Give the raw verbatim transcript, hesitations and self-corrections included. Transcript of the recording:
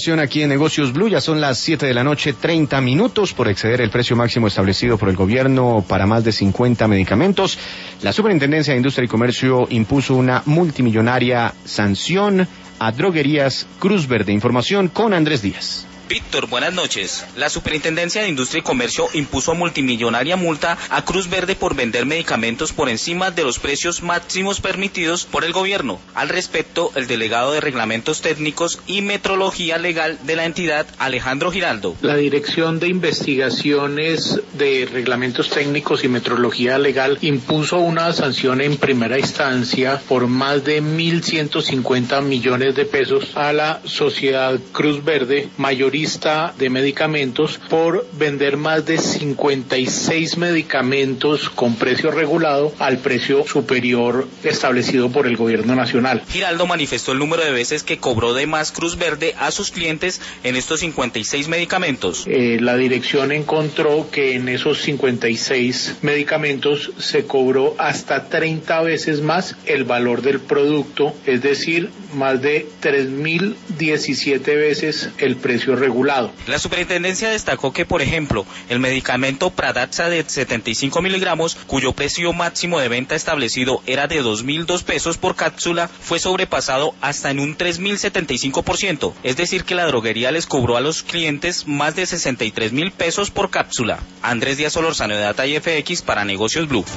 información aquí en Negocios Blue. Ya son las siete de la noche, treinta minutos. Por exceder el precio máximo establecido por el gobierno para más de cincuenta medicamentos, la Superintendencia de Industria y Comercio impuso una multimillonaria sanción a Droguerías Cruz Verde. Información con Andrés Díaz. Víctor, buenas noches. La Superintendencia de Industria y Comercio impuso multimillonaria multa a Cruz Verde por vender medicamentos por encima de los precios máximos permitidos por el gobierno. Al respecto, el delegado de Reglamentos Técnicos y Metrología Legal de la entidad, Alejandro Giraldo. La Dirección de Investigaciones de Reglamentos Técnicos y Metrología Legal impuso una sanción en primera instancia por más de mil ciento cincuenta millones de pesos a la Sociedad Cruz Verde, mayoría de medicamentos, por vender más de cincuenta y seis medicamentos con precio regulado al precio superior establecido por el gobierno nacional. Giraldo manifestó el número de veces que cobró de más Cruz Verde a sus clientes en estos cincuenta y seis medicamentos. Eh, la dirección encontró que en esos cincuenta y seis medicamentos se cobró hasta treinta veces más el valor del producto, es decir, más de tres mil diecisiete veces el precio regulado. Regulado. La superintendencia destacó que, por ejemplo, el medicamento Pradaxa de setenta y cinco miligramos, cuyo precio máximo de venta establecido era de dos mil dos pesos por cápsula, fue sobrepasado hasta en un tres mil setenta y cinco por ciento. Es decir, que la droguería les cobró a los clientes más de sesenta y tres mil pesos por cápsula. Andrés Díaz Solorzano, de Data y F X para Negocios Blue.